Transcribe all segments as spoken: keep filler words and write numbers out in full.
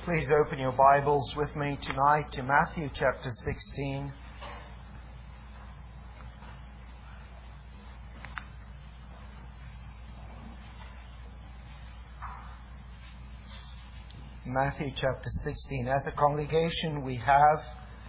Please open your Bibles with me tonight to Matthew chapter sixteen. Matthew chapter sixteen. As a congregation, we have,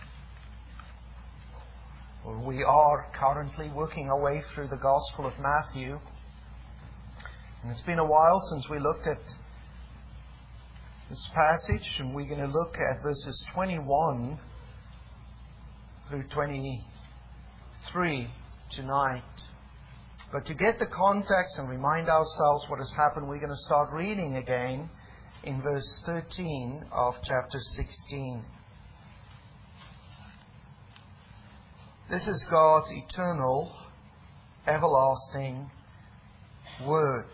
or we are currently working our way through the Gospel of Matthew. And it's been a while since we looked at this passage, and we're going to look at verses twenty-one through twenty-three tonight. But to get the context and remind ourselves what has happened, we're going to start reading again in verse thirteen of chapter sixteen. This is God's eternal, everlasting Word.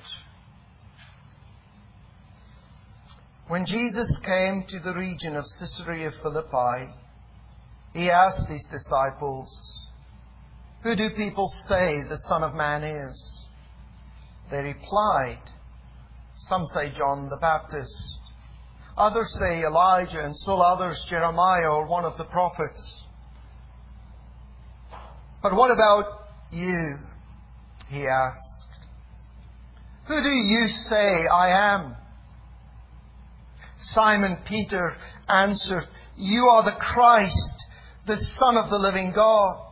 When Jesus came to the region of Caesarea Philippi, He asked His disciples, "Who do people say the Son of Man is?" They replied, "Some say John the Baptist. Others say Elijah, and still others Jeremiah or one of the prophets." "But what about you?" He asked. "Who do you say I am?" Simon Peter answered, "You are the Christ, the Son of the living God."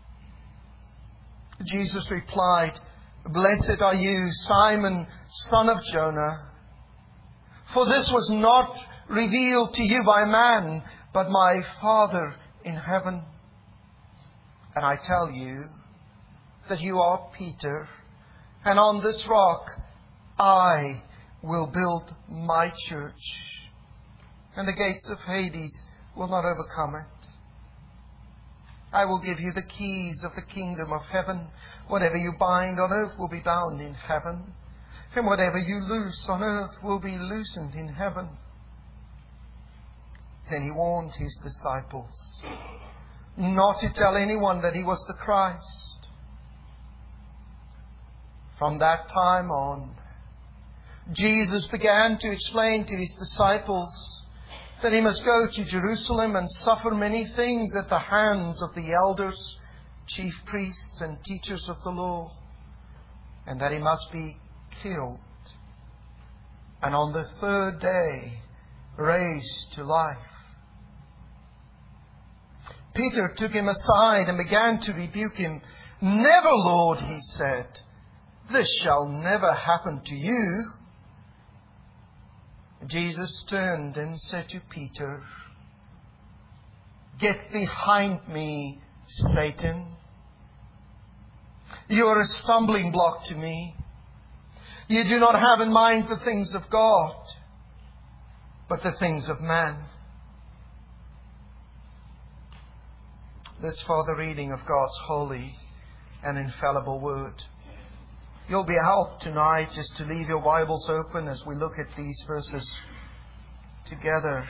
Jesus replied, "Blessed are you, Simon, son of Jonah. For this was not revealed to you by man, but my Father in heaven. And I tell you that you are Peter, and on this rock I will build my church, and the gates of Hades will not overcome it. I will give you the keys of the kingdom of heaven. Whatever you bind on earth will be bound in heaven, and whatever you loose on earth will be loosened in heaven." Then He warned His disciples not to tell anyone that He was the Christ. From that time on, Jesus began to explain to His disciples that He must go to Jerusalem and suffer many things at the hands of the elders, chief priests, and teachers of the law, and that He must be killed, and on the third day raised to life. Peter took Him aside and began to rebuke Him. "Never, Lord," he said, "this shall never happen to you." Jesus turned and said to Peter, "Get behind me, Satan. You are a stumbling block to me. You do not have in mind the things of God, but the things of man." That's for the reading of God's holy and infallible Word. You'll be helped tonight just to leave your Bibles open as we look at these verses together.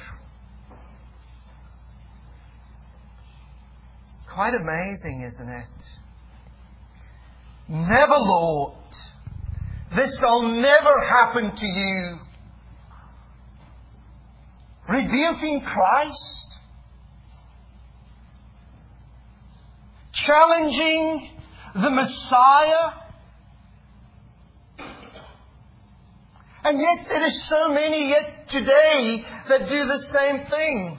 Quite amazing, isn't it? "Never, Lord. This shall never happen to you." Rebuking Christ. Challenging the Messiah. And yet there is so many yet today that do the same thing.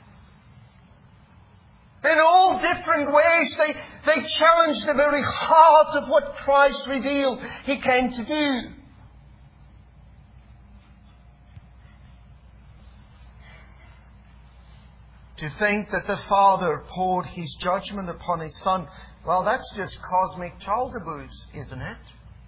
In all different ways, they, they challenge the very heart of what Christ revealed He came to do. To think that the Father poured His judgment upon His Son, well, that's just cosmic child abuse, isn't it?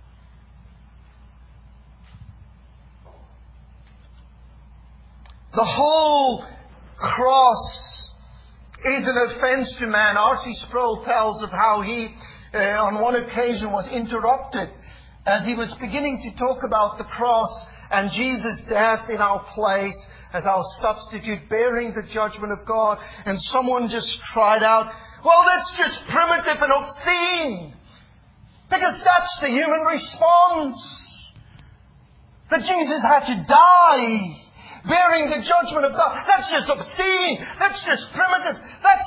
The whole cross is an offense to man. R C Sproul tells of how he, uh, on one occasion, was interrupted as he was beginning to talk about the cross and Jesus' death in our place as our substitute, bearing the judgment of God. And someone just cried out, "Well, that's just primitive and obscene." Because that's the human response. That Jesus had to die bearing the judgment of God. That's just obscene. That's just primitive. That's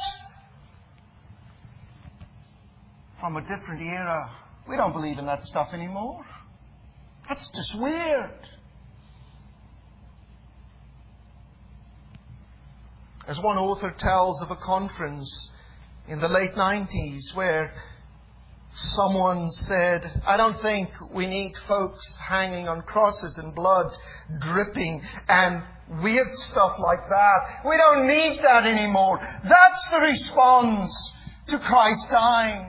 from a different era. We don't believe in that stuff anymore. That's just weird. As one author tells of a conference in the late nineties where someone said, I don't think we need folks hanging on crosses and blood dripping and weird stuff like that. We don't need that anymore. That's the response to Christ dying.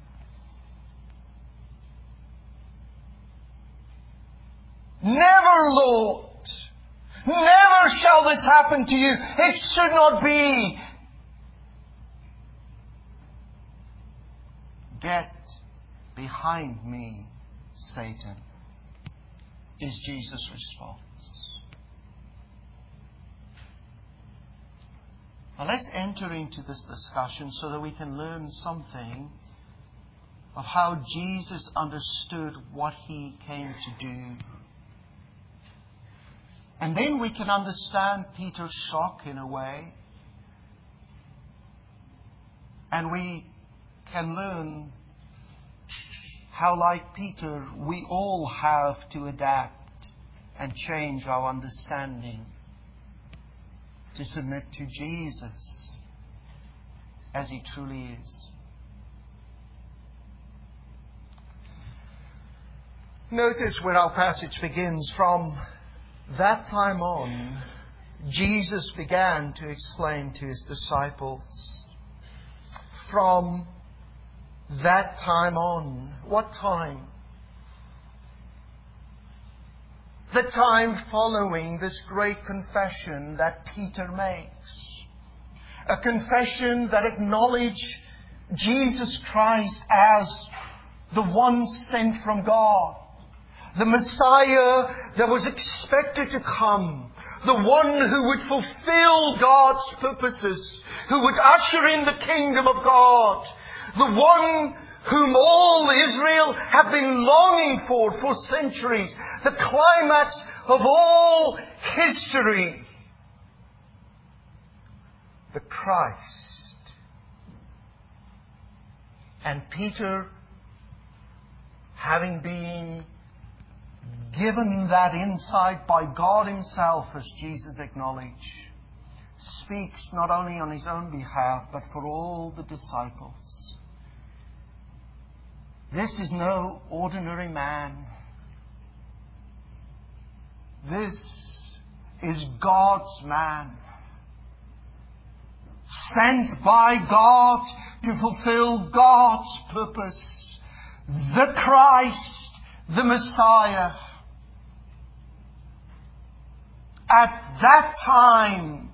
Never, Lord. Never shall this happen to you. It should not be. Get behind me, Satan, is Jesus' response. Now let's enter into this discussion so that we can learn something of how Jesus understood what He came to do. And then we can understand Peter's shock in a way. And we can learn how, like Peter, we all have to adapt and change our understanding to submit to Jesus as He truly is. Notice where our passage begins. From that time on, Jesus began to explain to His disciples. From that time on. What time? The time following this great confession that Peter makes. A confession that acknowledged Jesus Christ as the one sent from God. The Messiah that was expected to come. The one who would fulfill God's purposes. Who would usher in the kingdom of God. The one whom all Israel have been longing for for centuries. The climax of all history. The Christ. And Peter, having been given that insight by God Himself, as Jesus acknowledged, speaks not only on His own behalf, but for all the disciples. This is no ordinary man. This is God's man. Sent by God to fulfill God's purpose. The Christ, the Messiah. At that time,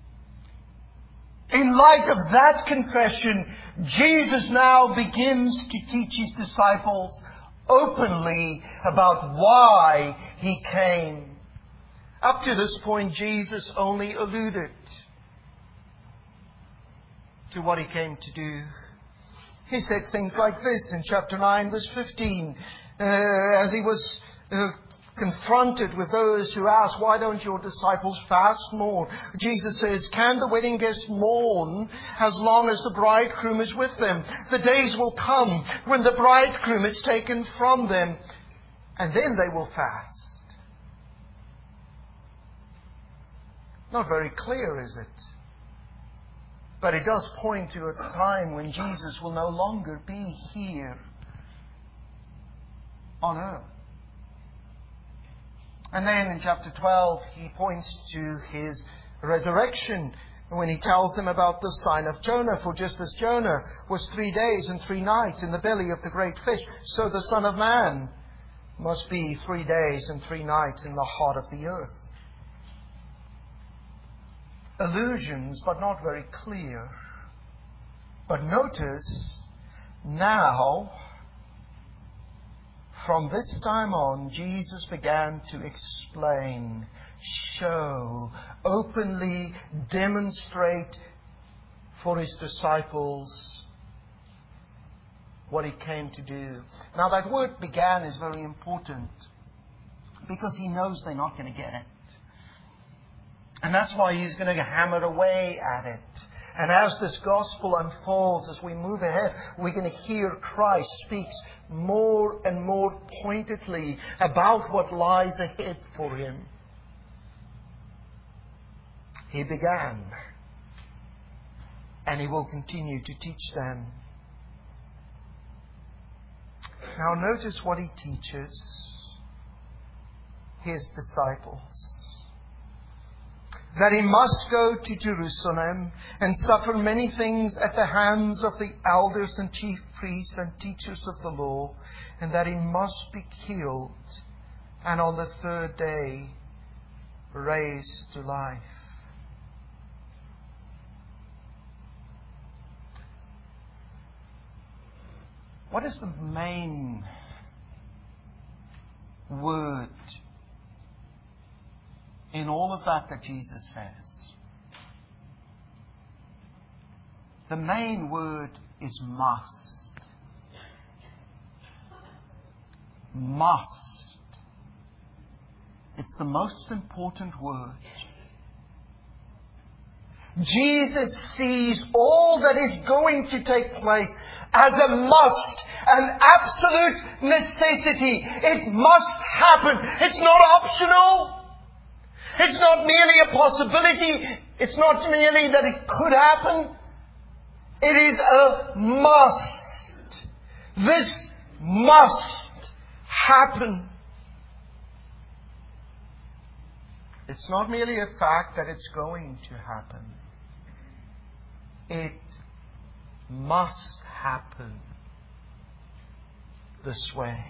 in light of that confession, Jesus now begins to teach His disciples openly about why He came. Up to this point, Jesus only alluded to what He came to do. He said things like this in chapter nine, verse fifteen, uh, as He was uh, confronted with those who asked, why don't your disciples fast more? Jesus says, can the wedding guests mourn as long as the bridegroom is with them? The days will come when the bridegroom is taken from them, and then they will fast. Not very clear, is it? But it does point to a time when Jesus will no longer be here on earth. And then in chapter twelve, He points to His resurrection when He tells them about the sign of Jonah. For just as Jonah was three days and three nights in the belly of the great fish, so the Son of Man must be three days and three nights in the heart of the earth. Allusions, but not very clear. But notice, now, from this time on, Jesus began to explain, show, openly demonstrate for His disciples what He came to do. Now that word began is very important because He knows they're not going to get it. And that's why He's going to hammer away at it. And as this gospel unfolds, as we move ahead, we're going to hear Christ speaks more and more pointedly about what lies ahead for Him. He began, and He will continue to teach them. Now notice what He teaches His disciples. That He must go to Jerusalem and suffer many things at the hands of the elders and chief priests and teachers of the law, and that He must be killed and on the third day raised to life. What is the main word in all of that that Jesus says? The main word is must. Must. It's the most important word. Jesus sees all that is going to take place as a must, an absolute necessity. It must happen. It's not optional. It's not merely a possibility. It's not merely that it could happen. It is a must. This must happen. It's not merely a fact that it's going to happen. It must happen this way.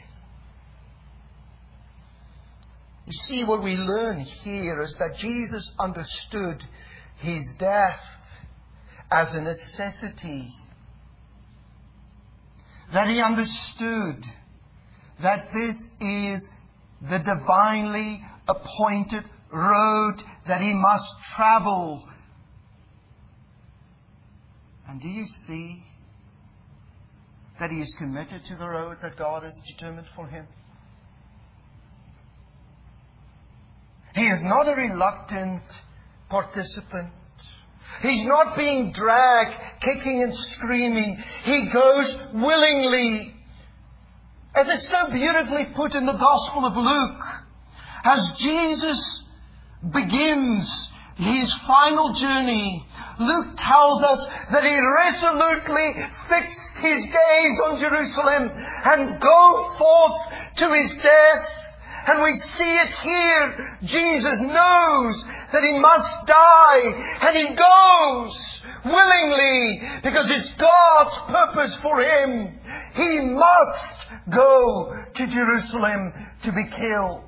You see, what we learn here is that Jesus understood His death as a necessity. That He understood that this is the divinely appointed road that He must travel. And do you see that He is committed to the road that God has determined for Him? He is not a reluctant participant. He's not being dragged, kicking and screaming. He goes willingly. As it's so beautifully put in the Gospel of Luke, as Jesus begins His final journey, Luke tells us that He resolutely fixed His gaze on Jerusalem and go forth to His death. And we see it here. Jesus knows that He must die. And He goes willingly because it's God's purpose for Him. He must go to Jerusalem to be killed.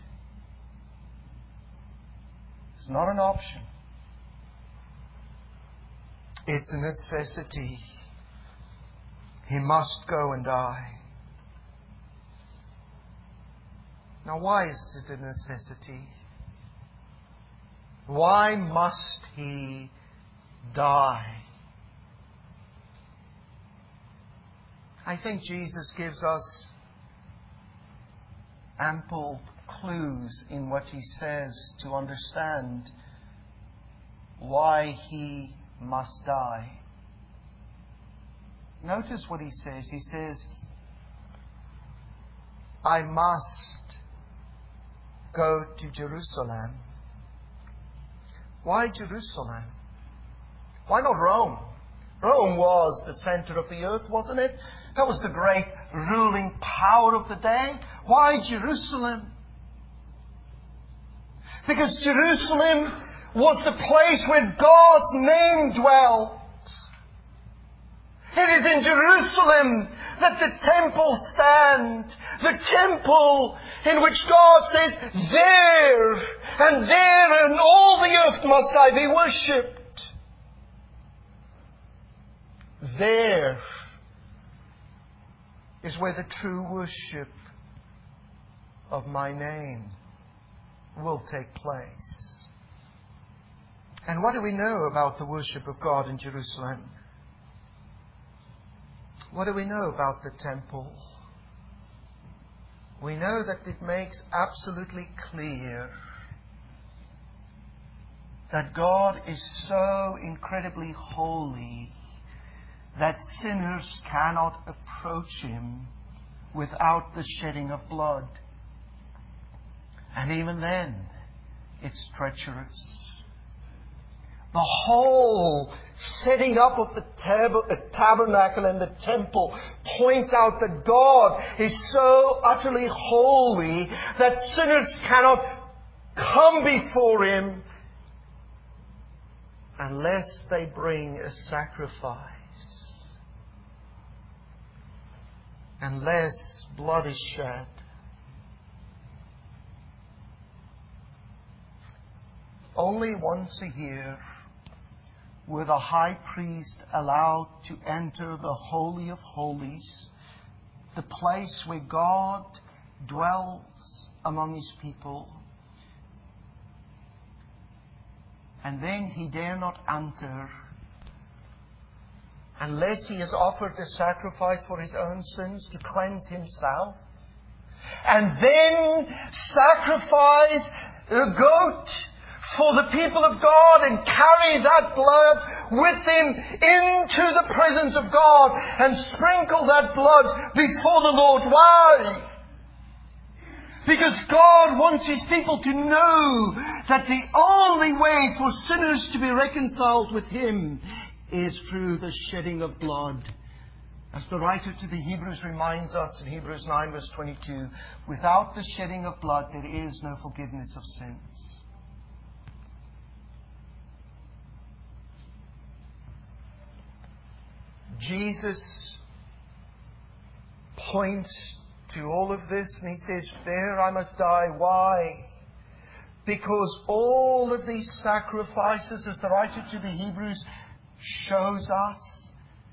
It's not an option. It's a necessity. He must go and die. Now, why is it a necessity? Why must He die? I think Jesus gives us ample clues in what He says to understand why He must die. Notice what He says. He says, I must go to Jerusalem. Why Jerusalem? Why not Rome? Rome was the center of the earth, wasn't it? That was the great ruling power of the day. Why Jerusalem? Because Jerusalem was the place where God's name dwelt. It is in Jerusalem that the temple stands. The temple in which God says, there and there in all the earth must I be worshipped. There is where the true worship of my name will take place. And what do we know about the worship of God in Jerusalem? What do we know about the temple? We know that it makes absolutely clear that God is so incredibly holy that sinners cannot approach Him without the shedding of blood. And even then, it's treacherous. The whole setting up of the tab- tabernacle and the temple points out that God is so utterly holy that sinners cannot come before Him unless they bring a sacrifice. Unless blood is shed. Only once a year were the high priest allowed to enter the Holy of Holies, the place where God dwells among His people. And then he dare not enter unless he has offered a sacrifice for his own sins to cleanse himself. And then sacrifice a goat for the people of God and carry that blood with him into the presence of God and sprinkle that blood before the Lord. Why? Because God wants His people to know that the only way for sinners to be reconciled with Him is through the shedding of blood. As the writer to the Hebrews reminds us in Hebrews nine verse twenty-two, without the shedding of blood there is no forgiveness of sins. Jesus points to all of this and He says, there I must die. Why? Because all of these sacrifices, as the writer to the Hebrews shows us,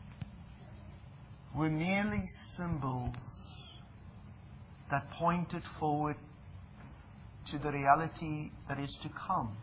were merely symbols that pointed forward to the reality that is to come.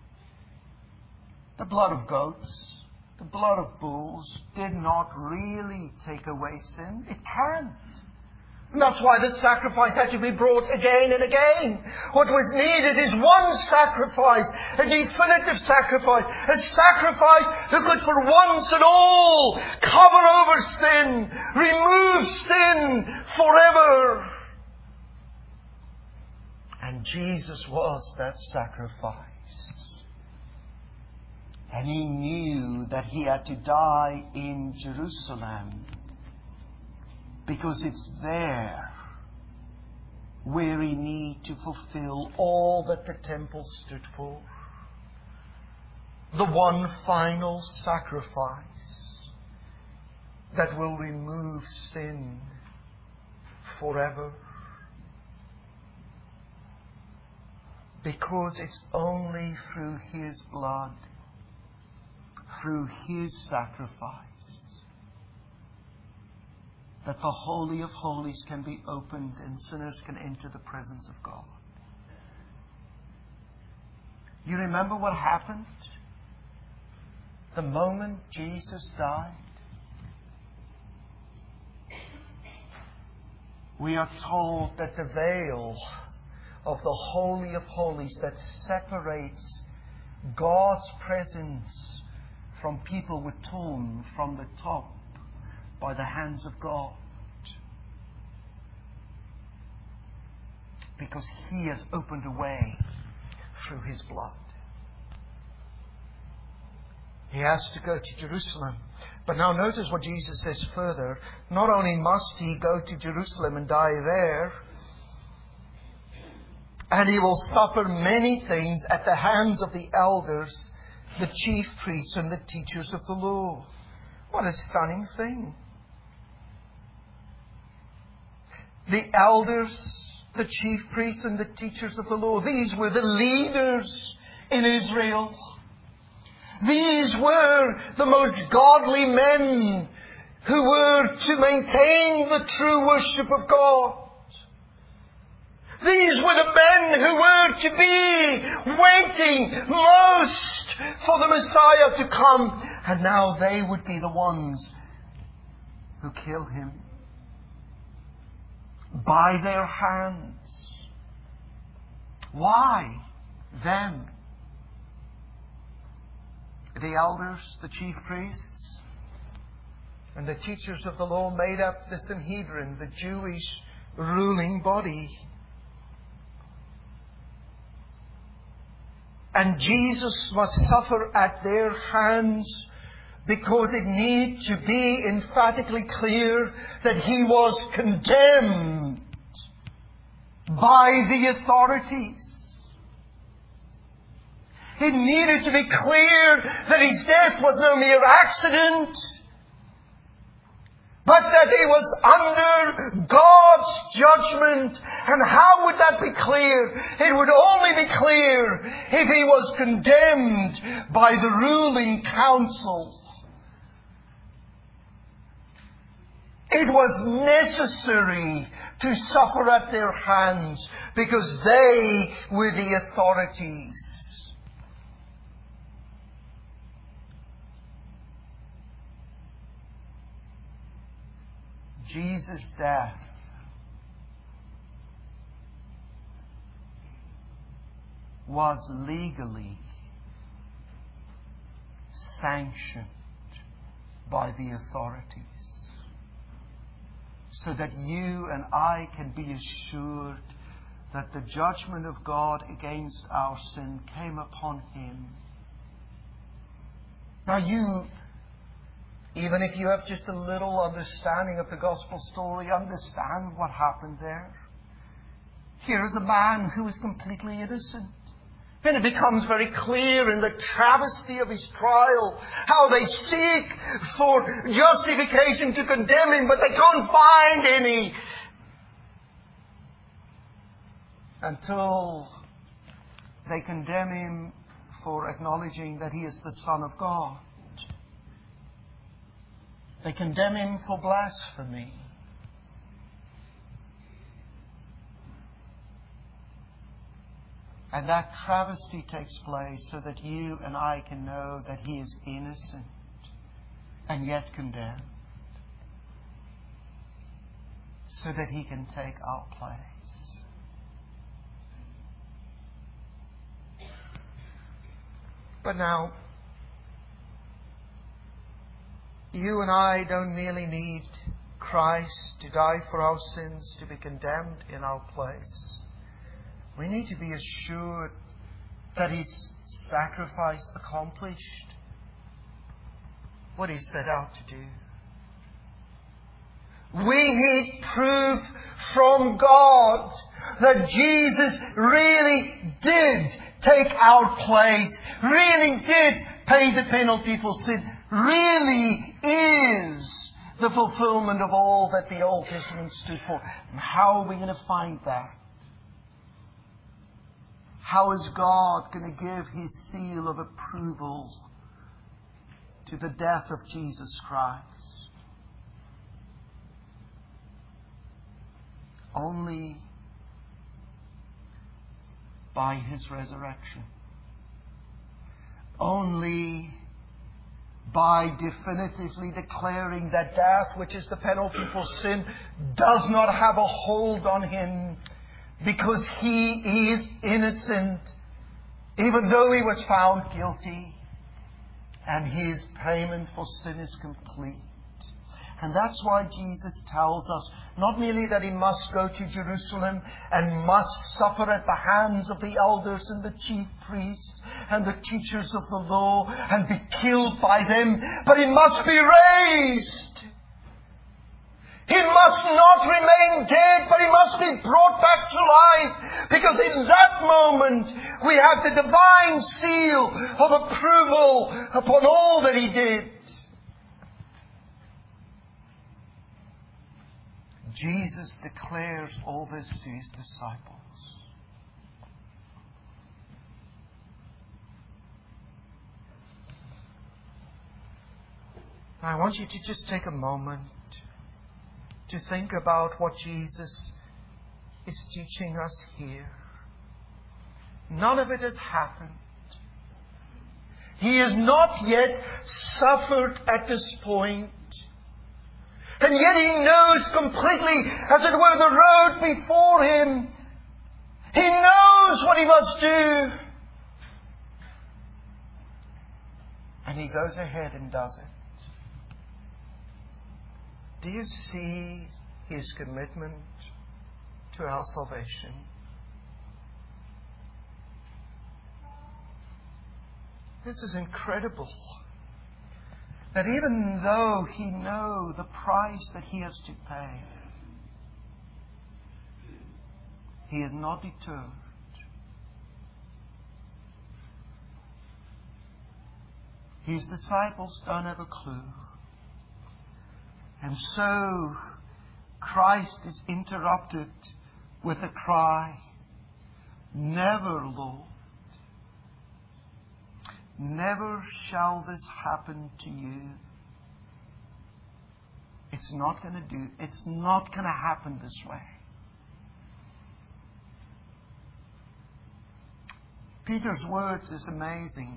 The blood of goats, the blood of bulls did not really take away sin. It can't. And that's why this sacrifice had to be brought again and again. What was needed is one sacrifice, a definitive sacrifice, a sacrifice that could for once and all cover over sin, remove sin forever. And Jesus was that sacrifice. And He knew that He had to die in Jerusalem, because it's there where He need to fulfill all that the temple stood for. The one final sacrifice that will remove sin forever. Because it's only through His blood, through His sacrifice, that the Holy of Holies can be opened and sinners can enter the presence of God. You remember what happened the moment Jesus died? We are told that the veil of the Holy of Holies that separates God's presence from people were torn from the top by the hands of God. Because He has opened a way through His blood. He has to go to Jerusalem. But now notice what Jesus says further. Not only must He go to Jerusalem and die there, and He will suffer many things at the hands of the elders, the chief priests and the teachers of the law. What a stunning thing. The elders, the chief priests and the teachers of the law, these were the leaders in Israel. These were the most godly men who were to maintain the true worship of God. These were the men who were to be waiting most for the Messiah to come. And now they would be the ones who kill Him by their hands. Why them? the elders, the chief priests, and the teachers of the law made up the Sanhedrin, the Jewish ruling body. And Jesus must suffer at their hands because it needs to be emphatically clear that He was condemned by the authorities. It needed to be clear that His death was no mere accident, but that He was under God's judgment. And how would that be clear? It would only be clear if He was condemned by the ruling council. It was necessary to suffer at their hands because they were the authorities. Jesus' death was legally sanctioned by the authorities, so that you and I can be assured that the judgment of God against our sin came upon Him. Now you, even if you have just a little understanding of the gospel story, understand what happened there. Here is a man who is completely innocent. And it becomes very clear in the travesty of his trial how they seek for justification to condemn him, but they can't find any. Until they condemn him for acknowledging that He is the Son of God. They condemn Him for blasphemy. And that travesty takes place so that you and I can know that He is innocent and yet condemned, so that He can take our place. But now, you and I don't merely need Christ to die for our sins, to be condemned in our place. We need to be assured that His sacrifice accomplished what He set out to do. We need proof from God that Jesus really did take our place, really did pay the penalty for sin, really is the fulfillment of all that the Old Testament stood for. And how are we going to find that? How is God going to give His seal of approval to the death of Jesus Christ? Only by His resurrection. Only by definitively declaring that death, which is the penalty for sin, does not have a hold on Him, because He is innocent, even though He was found guilty, and His payment for sin is complete. And that's why Jesus tells us not merely that He must go to Jerusalem and must suffer at the hands of the elders and the chief priests and the teachers of the law and be killed by them, but He must be raised. He must not remain dead, but He must be brought back to life. Because in that moment, we have the divine seal of approval upon all that He did. Jesus declares all this to His disciples. I want you to just take a moment to think about what Jesus is teaching us here. None of it has happened. He has not yet suffered at this point. And yet He knows completely, as it were, the road before Him. He knows what He must do. And he goes ahead and does it. Do you see his commitment to our salvation? This is incredible. That even though he knows the price that he has to pay, he is not deterred. His disciples don't have a clue. And so Christ is interrupted with a cry, "Never, Lord. Never shall this happen to you." It's not going to do, it's not going to happen this way. Peter's words is amazing.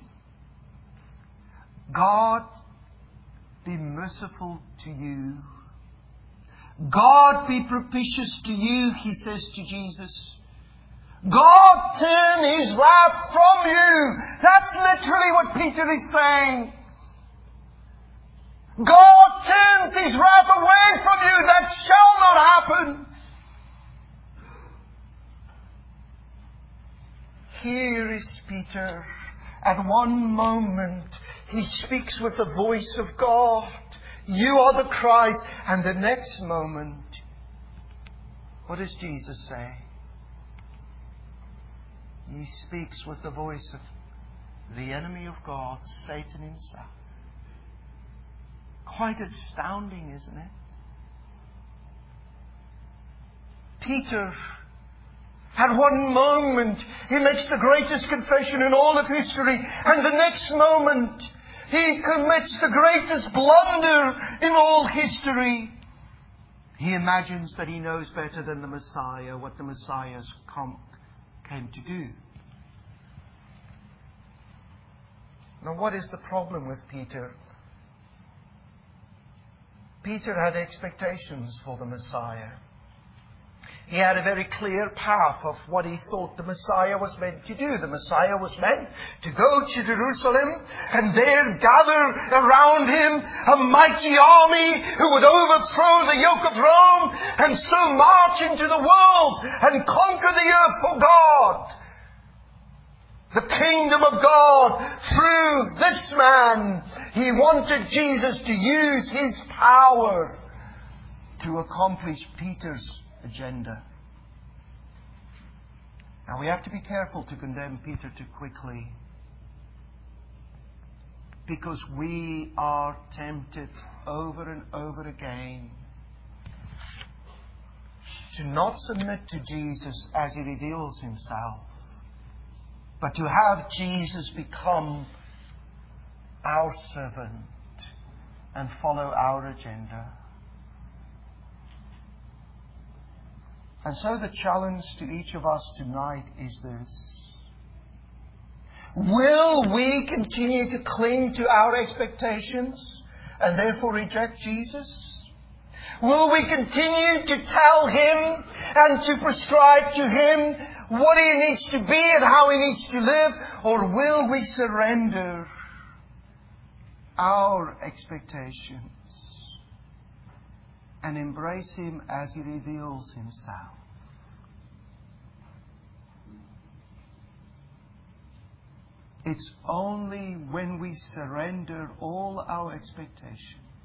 God be merciful to you. God be propitious to you, he says to Jesus. God turn his wrath from you. That's literally what Peter is saying. God turns his wrath away from you. That shall not happen. Here is Peter. At one moment, he speaks with the voice of God. You are the Christ. And the next moment, what does Jesus say? He speaks with the voice of the enemy of God, Satan himself. Quite astounding, isn't it? Peter, at one moment, he makes the greatest confession in all of history. And the next moment, he commits the greatest blunder in all history. He imagines that he knows better than the Messiah what the Messiah's come, came to do. Now, what is the problem with Peter? Peter had expectations for the Messiah. He had a very clear path of what he thought the Messiah was meant to do. The Messiah was meant to go to Jerusalem and there gather around him a mighty army who would overthrow the yoke of Rome and so march into the world and conquer the earth for God. The kingdom of God through this man. He wanted Jesus to use his power to accomplish Peter's agenda. Now we have to be careful to condemn Peter too quickly, because we are tempted over and over again to not submit to Jesus as he reveals himself, but to have Jesus become our servant and follow our agenda. And so the challenge to each of us tonight is this. Will we continue to cling to our expectations and therefore reject Jesus? Will we continue to tell him and to prescribe to him what he needs to be and how he needs to live? Or will we surrender our expectations and embrace him as he reveals himself? It's only when we surrender all our expectations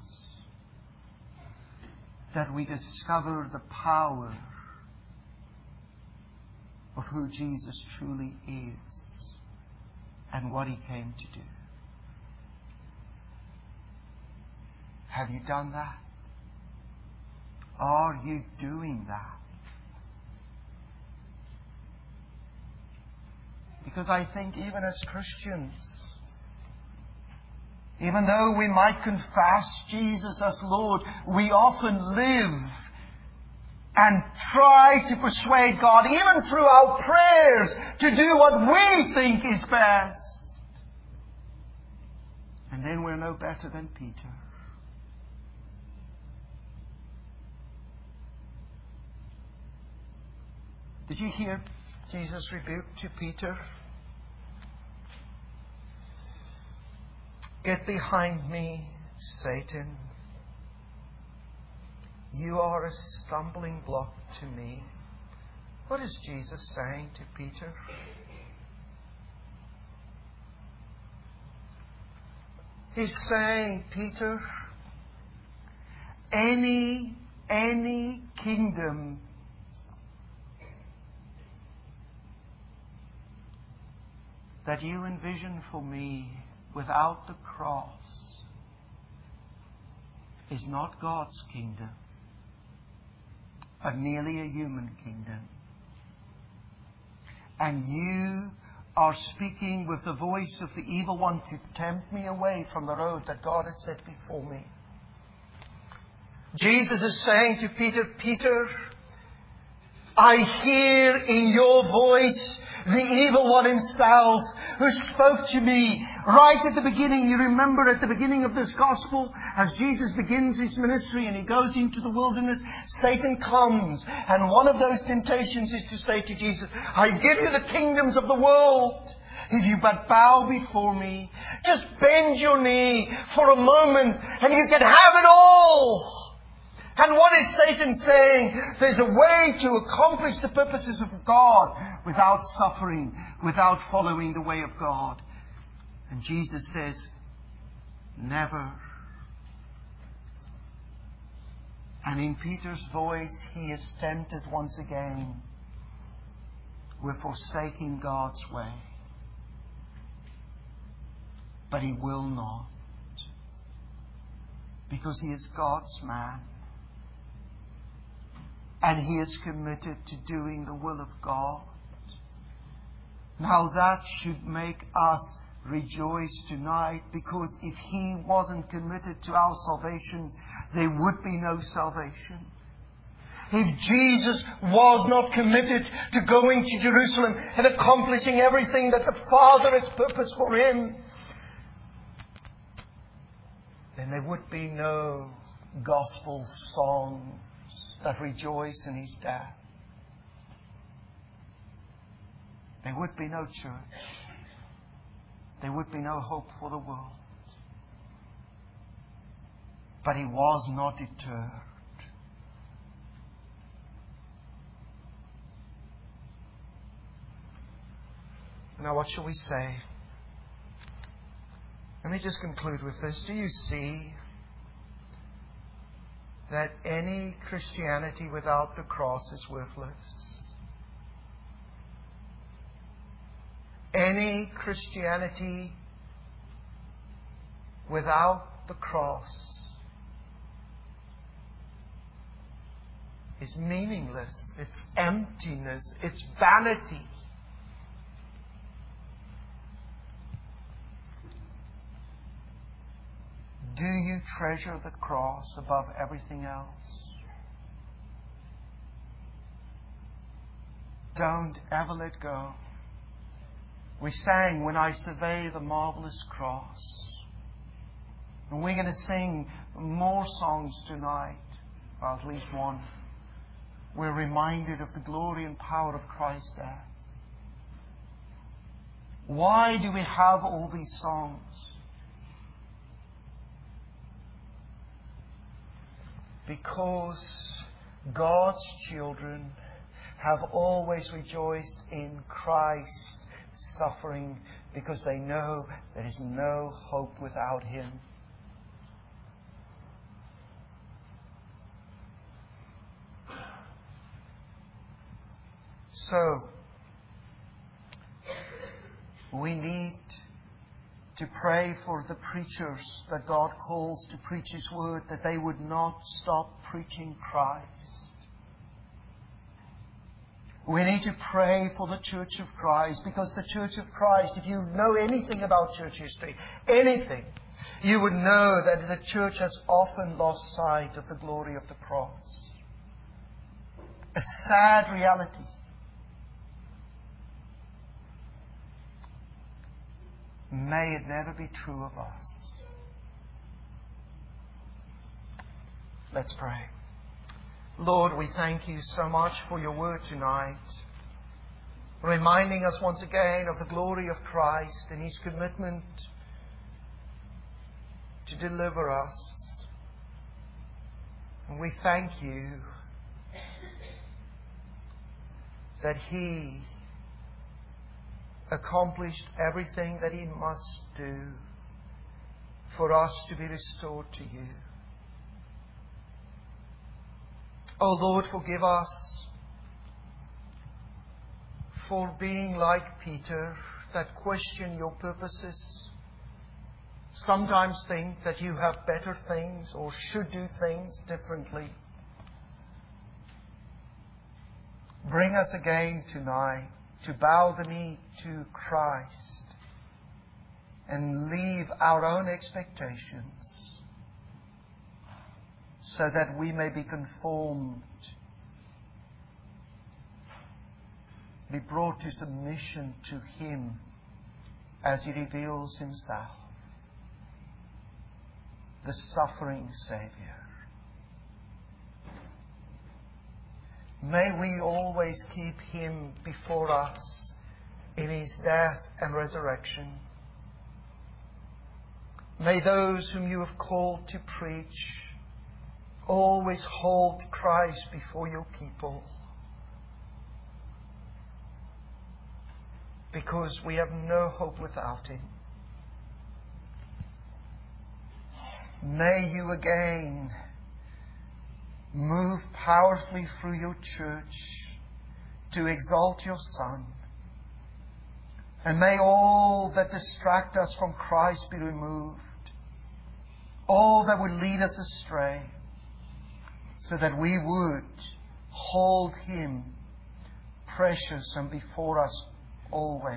that we discover the power of who Jesus truly is and what he came to do. Have you done that? Are you doing that? Because I think even as Christians, even though we might confess Jesus as Lord, we often live and try to persuade God, even through our prayers, to do what we think is best. And then we're no better than Peter. Did you hear Jesus' rebuke to Peter? Get behind me, Satan. You are a stumbling block to me. What is Jesus saying to Peter? He's saying, Peter, any, any kingdom that you envision for me without the cross is not God's kingdom, but merely a human kingdom. And you are speaking with the voice of the evil one to tempt me away from the road that God has set before me. Jesus is saying to Peter, Peter, I hear in your voice the evil one himself who spoke to me right at the beginning. You remember at the beginning of this gospel, as Jesus begins his ministry and he goes into the wilderness, Satan comes. And one of those temptations is to say to Jesus, I give you the kingdoms of the world if you but bow before me. Just bend your knee for a moment and you can have it all. And what is Satan saying? There's a way to accomplish the purposes of God without suffering, without following the way of God. And Jesus says, never. And in Peter's voice, he is tempted once again with forsaking God's way. But he will not. Because he is God's man. And he is committed to doing the will of God. Now that should make us rejoice tonight, because if he wasn't committed to our salvation, there would be no salvation. If Jesus was not committed to going to Jerusalem and accomplishing everything that the Father has purposed for him, then there would be no gospel songs that rejoice in his death. There would be no church. There would be no hope for the world. But he was not deterred. Now what shall we say? Let me just conclude with this. Do you see that any Christianity without the cross is worthless? Any Christianity without the cross is meaningless. It's emptiness. It's vanity. Do you treasure the cross above everything else? Don't ever let go. We sang, When I Survey the Marvelous Cross. And we're going to sing more songs tonight, or at least one. We're reminded of the glory and power of Christ there. Why do we have all these songs? Because God's children have always rejoiced in Christ's suffering, because they know there is no hope without him. So, we need to pray for the preachers that God calls to preach his word, that they would not stop preaching Christ. We need to pray for the Church of Christ, because the Church of Christ, if you know anything about church history, anything, you would know that the church has often lost sight of the glory of the cross. A sad reality. May it never be true of us. Let's pray. Lord, we thank you so much for your word tonight, reminding us once again of the glory of Christ and his commitment to deliver us. And we thank you that He accomplished everything that He must do for us to be restored to you. Oh Lord, forgive us for being like Peter, that question your purposes, sometimes think that you have better things or should do things differently. Bring us again tonight to bow the knee to Christ and leave our own expectations so that we may be conformed, be brought to submission to Him as He reveals Himself, the suffering Savior. May we always keep Him before us in His death and resurrection. May those whom you have called to preach always hold Christ before your people, because we have no hope without Him. May you again move powerfully through your church to exalt your Son. And may all that distract us from Christ be removed, all that would lead us astray, so that we would hold Him precious and before us always.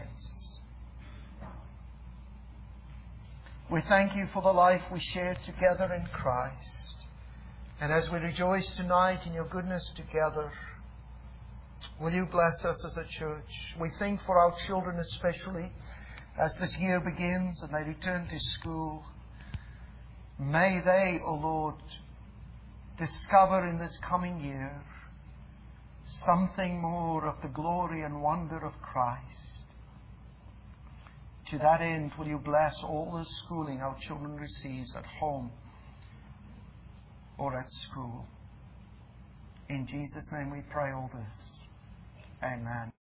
We thank you for the life we share together in Christ. And as we rejoice tonight in your goodness together, will you bless us as a church? We think for our children especially, as this year begins and they return to school. May they, O Lord, discover in this coming year something more of the glory and wonder of Christ. To that end, will you bless all the schooling our children receive at home or at school. In Jesus' name we pray all this. Amen.